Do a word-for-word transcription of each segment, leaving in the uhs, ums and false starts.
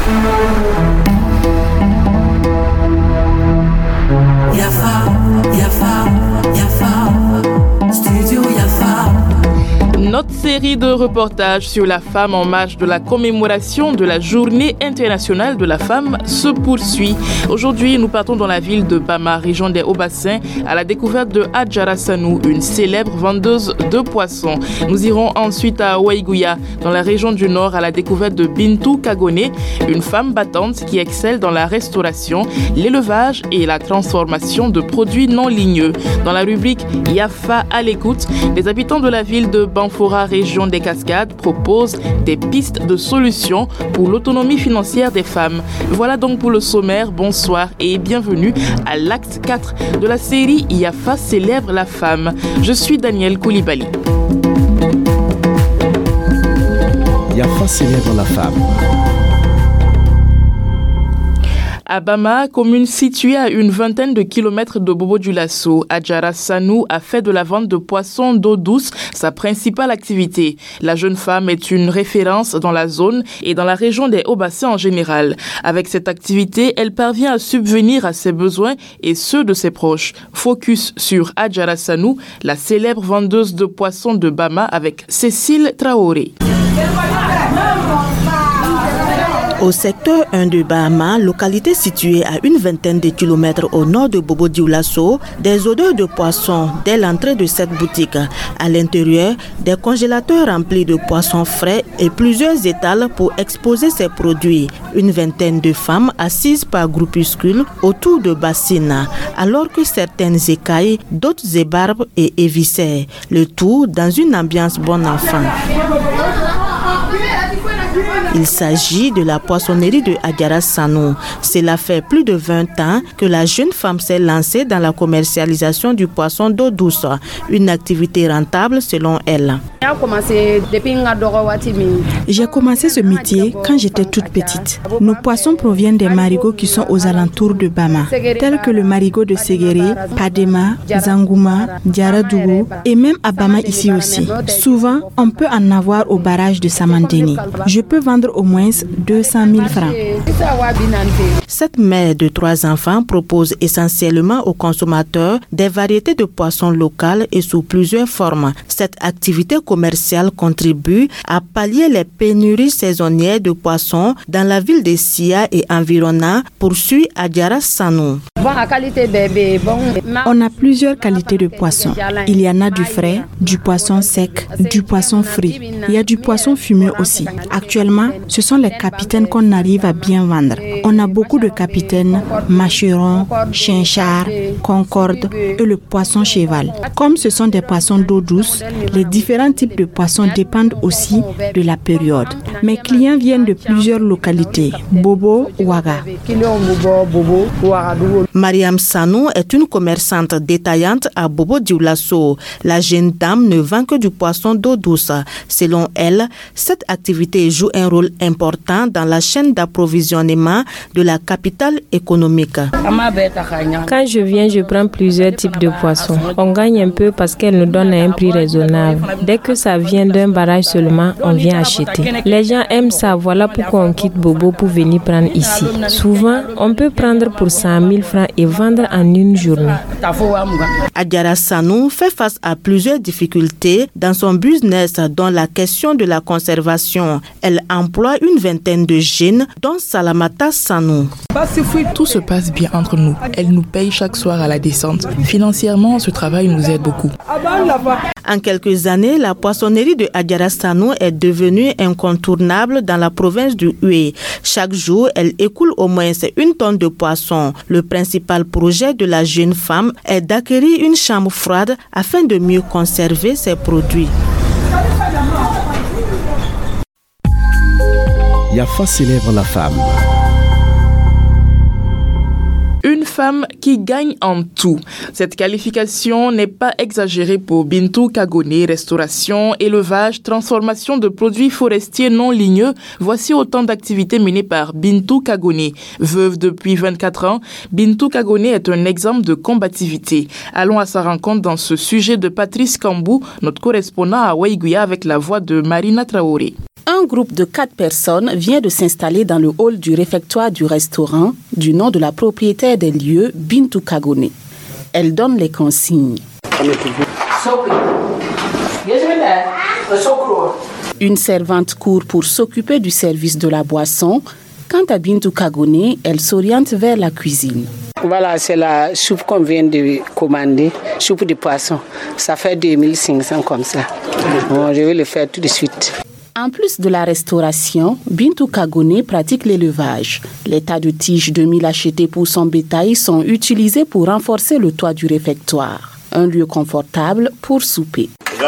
Yafa, Yafa, Yafa, Studio Yafa. Notre série de reportages sur la femme en marge de la commémoration de la Journée internationale de la femme se poursuit. Aujourd'hui, nous partons dans la ville de Bama, région des Hauts-Bassins, à la découverte de Adjara Sanou, une célèbre vendeuse de poissons. Nous irons ensuite à Waiguya, dans la région du Nord, à la découverte de Bintou Kagone, une femme battante qui excelle dans la restauration, l'élevage et la transformation de produits non ligneux. Dans la rubrique Yafa à l'écoute, les habitants de la ville de Banfora, région des Cascades, propose des pistes de solutions pour l'autonomie financière des femmes. Voilà donc pour le sommaire. Bonsoir et bienvenue à l'acte quatre de la série Yafa célèbre la femme. Je suis Daniel Koulibaly. Yafa célèbre la femme. À Bama, commune située à une vingtaine de kilomètres de Bobo-Dioulasso, Adjara Sanou a fait de la vente de poissons d'eau douce sa principale activité. La jeune femme est une référence dans la zone et dans la région des Hauts-Bassins en général. Avec cette activité, elle parvient à subvenir à ses besoins et ceux de ses proches. Focus sur Adjara Sanou, la célèbre vendeuse de poissons de Bama avec Cécile Traoré. Au secteur un de Bama, localité située à une vingtaine de kilomètres au nord de Bobo-Dioulasso, des odeurs de poissons dès l'entrée de cette boutique. À l'intérieur, des congélateurs remplis de poissons frais et plusieurs étals pour exposer ces produits. Une vingtaine de femmes assises par groupuscules autour de bassines, alors que certaines écaillent, d'autres ébarbent et éviscèrent. Le tout dans une ambiance bon enfant. Il s'agit de la poissonnerie de Adjara Sanou. Cela fait plus de vingt ans que la jeune femme s'est lancée dans la commercialisation du poisson d'eau douce, une activité rentable selon elle. J'ai commencé ce métier quand j'étais toute petite. Nos poissons proviennent des marigots qui sont aux alentours de Bama, tels que le marigot de Ségéré, Padema, Zangouma, Diaradougou et même à Bama ici aussi. Souvent, on peut en avoir au barrage de Samandeni. Je peux vendre au moins deux cent mille francs. Cette mère de trois enfants propose essentiellement aux consommateurs des variétés de poissons locales et sous plusieurs formes. Cette activité commerciale contribue à pallier les pénuries saisonnières de poissons dans la ville de Sia et environnant, poursuit Adjara Sanou. On a plusieurs qualités de poissons. Il y en a du frais, du poisson sec, du poisson frit. Il y a du poisson fumé aussi. Actuellement, ce sont les capitaines qu'on arrive à bien vendre. On a beaucoup de capitaines, mâcherons, chinchard, concorde et le poisson cheval. Comme ce sont des poissons d'eau douce, les différents types de poissons dépendent aussi de la période. Mes clients viennent de plusieurs localités, Bobo, Ouaga. Mariam Sanou est une commerçante détaillante à Bobo-Dioulasso. La jeune dame ne vend que du poisson d'eau douce. Selon elle, cette activité joue un rôle important dans la chaîne d'approvisionnement de la capitale économique. Quand je viens, je prends plusieurs types de poissons. On gagne un peu parce qu'elle nous donne un prix raisonnable. Dès que ça vient d'un barrage seulement, on vient acheter. Les gens aiment ça, voilà pourquoi on quitte Bobo pour venir prendre ici. Souvent, on peut prendre pour cent mille francs et vendre en une journée. Adjara Sanou fait face à plusieurs difficultés dans son business, dont la question de la conservation. Elle emploie une vingtaine de jeunes, dont Salamata Sanou. Tout se passe bien entre nous. Elle nous paye chaque soir à la descente. Financièrement, ce travail nous aide beaucoup. En quelques années, la poissonnerie de Adjara Sanou est devenue incontournable dans la province du Hué. Chaque jour, elle écoule au moins une tonne de poissons. Le principal projet de la jeune femme est d'acquérir une chambre froide afin de mieux conserver ses produits. Yafa célèbre la femme. Une femme qui gagne en tout. Cette qualification n'est pas exagérée pour Bintou Kagone, restauration, élevage, transformation de produits forestiers non ligneux. Voici autant d'activités menées par Bintou Kagone. Veuve depuis vingt-quatre ans, Bintou Kagone est un exemple de combativité. Allons à sa rencontre dans ce sujet de Patrice Kambou, notre correspondant à Waiguya avec la voix de Marina Traoré. Un grand groupe de quatre personnes vient de s'installer dans le hall du réfectoire du restaurant du nom de la propriétaire des lieux, Bintou Kagone. Elle donne les consignes. Une servante court pour s'occuper du service de la boisson. Quant à Bintou Kagone, elle s'oriente vers la cuisine. Voilà, c'est la soupe qu'on vient de commander, soupe de poisson. Ça fait deux mille cinq cents comme ça. Bon, je vais le faire tout de suite. En plus de la restauration, Bintou Kagone pratique l'élevage. Les tas de tiges de mil achetés pour son bétail sont utilisés pour renforcer le toit du réfectoire. Un lieu confortable pour souper.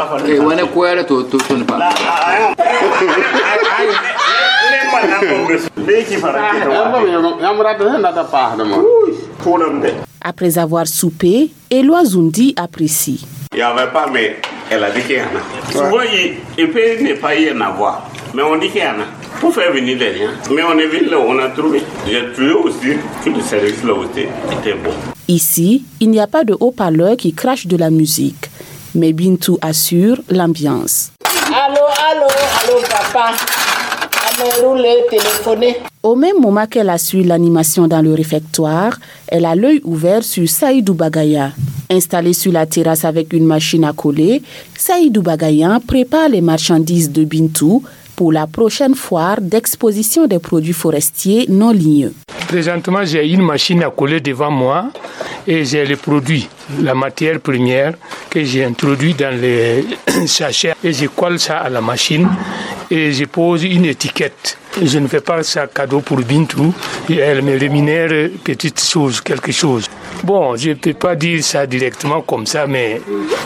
Après avoir soupé, Eloi Zundi apprécie. Il n'y avait pas, mais elle a dit qu'il y en a. Souvent, il peut ne pas y en avoir, mais on dit qu'il y en a. Pour faire venir des gens. Mais on est venu là, on a trouvé. J'ai trouvé aussi que le service là était, était bon. Ici, il n'y a pas de haut-parleur qui crache de la musique. Mais Bintou assure l'ambiance. Allô, allô, allô, papa. Au même moment qu'elle assure l'animation dans le réfectoire, elle a l'œil ouvert sur Saïdou Bagaya. Installé sur la terrasse avec une machine à coller, Saïdou Bagaya prépare les marchandises de Bintou pour la prochaine foire d'exposition des produits forestiers non ligneux. Présentement, j'ai une machine à coller devant moi et j'ai les produits, la matière première que j'ai introduit dans les sachets et je colle ça à la machine et je pose une étiquette. Je ne fais pas ça cadeau pour Bintou et elle me rémunère petite chose, quelque chose. Bon, je ne peux pas dire ça directement comme ça, mais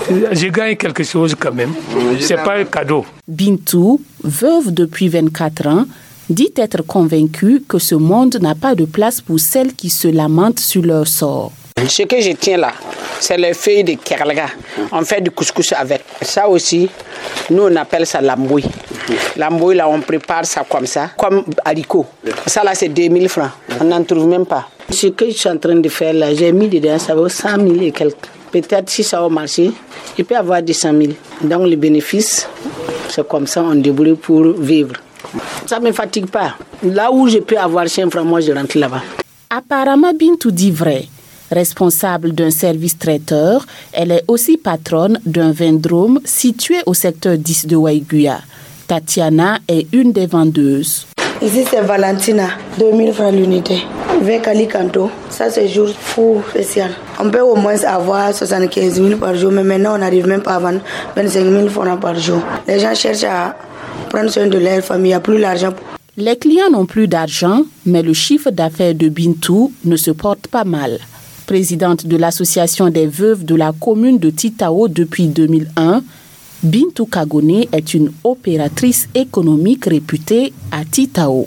je gagne quelque chose quand même. Ce n'est pas un cadeau. Bintou, veuve depuis vingt-quatre ans, dit être convaincue que ce monde n'a pas de place pour celles qui se lamentent sur leur sort. Ce que je tiens là, c'est les feuilles de kerlaga. On fait du couscous avec. Ça aussi, nous on appelle ça l'ambouille. L'ambouille là, on prépare ça comme ça, comme haricot. Ça là, c'est deux mille francs. On n'en trouve même pas. Ce que je suis en train de faire là, j'ai mis dedans, ça vaut cent mille et quelques. Peut-être si ça va marcher, il peut y avoir deux cent mille. Donc le bénéfice, c'est comme ça, on débrouille pour vivre. Ça ne me fatigue pas. Là où je peux avoir cinq francs, moi je rentre là-bas. Apparemment, Bintou dit vrai. Responsable d'un service traiteur, elle est aussi patronne d'un vendrome situé au secteur dix de Waiguya. Tatiana est une des vendeuses. Ici c'est Valentina, deux mille francs l'unité. Avec Alicanto, ça c'est jour fou spécial. On peut au moins avoir soixante-quinze mille par jour, mais maintenant on n'arrive même pas à vendre vingt-cinq mille francs par jour. Les gens cherchent à prendre soin de leur famille, il n'y a plus l'argent. Les clients n'ont plus d'argent, mais le chiffre d'affaires de Bintou ne se porte pas mal. Présidente de l'association des veuves de la commune de Titao depuis deux mille un, Bintou Kagone est une opératrice économique réputée à Titao.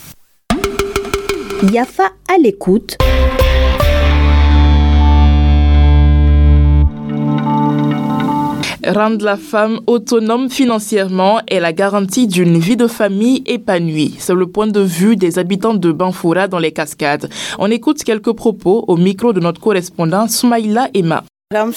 Yafa à l'écoute. Rendre la femme autonome financièrement est la garantie d'une vie de famille épanouie. C'est le point de vue des habitants de Banfoura dans les Cascades. On écoute quelques propos au micro de notre correspondant Soumaïla Emma. La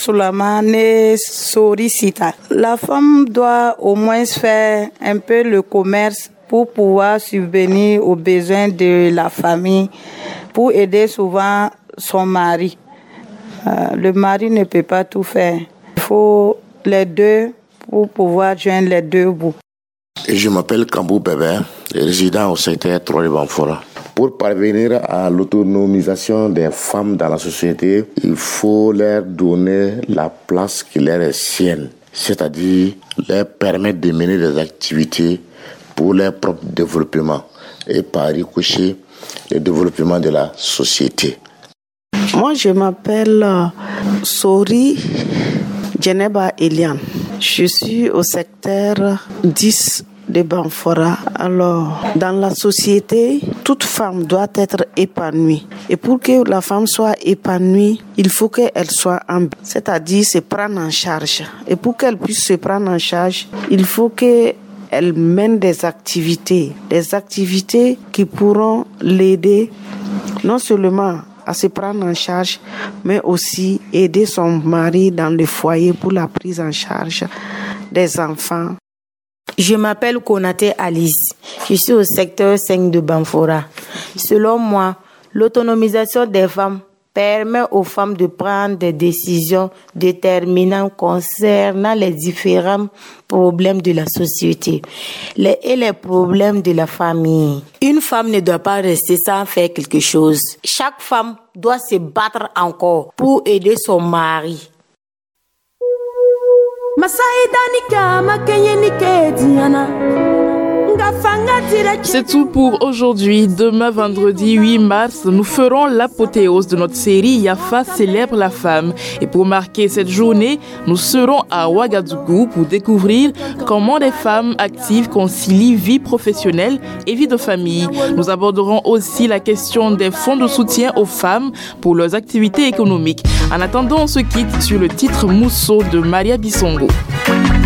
femme doit au moins faire un peu le commerce pour pouvoir subvenir aux besoins de la famille, pour aider souvent son mari. Euh, le mari ne peut pas tout faire. Il faut les deux pour pouvoir joindre les deux bouts. Je m'appelle Kambou Bébé, résident au secteur trois de Banfoura. Pour parvenir à l'autonomisation des femmes dans la société, il faut leur donner la place qui leur est sienne, c'est-à-dire leur permettre de mener des activités pour leur propre développement et par ricochet le développement de la société. Moi, je m'appelle Sori Djeneba Eliane. Je suis au secteur dix de Banfoura. Alors, dans la société, toute femme doit être épanouie. Et pour que la femme soit épanouie, il faut qu'elle soit en bien, c'est-à-dire se prendre en charge. Et pour qu'elle puisse se prendre en charge, il faut qu'elle mène des activités, des activités qui pourront l'aider non seulement à se prendre en charge, mais aussi aider son mari dans le foyer pour la prise en charge des enfants. Je m'appelle Konate Alice. Je suis au secteur cinq de Banfora. Selon moi, l'autonomisation des femmes permet aux femmes de prendre des décisions déterminantes concernant les différents problèmes de la société les, et les problèmes de la famille. Une femme ne doit pas rester sans faire quelque chose. Chaque femme doit se battre encore pour aider son mari. C'est tout pour aujourd'hui. Demain, vendredi huit mars, nous ferons l'apothéose de notre série Yafa célèbre la femme. Et pour marquer cette journée, nous serons à Ouagadougou pour découvrir comment les femmes actives concilient vie professionnelle et vie de famille. Nous aborderons aussi la question des fonds de soutien aux femmes pour leurs activités économiques. En attendant, on se quitte sur le titre Mousso de Maria Bissongo.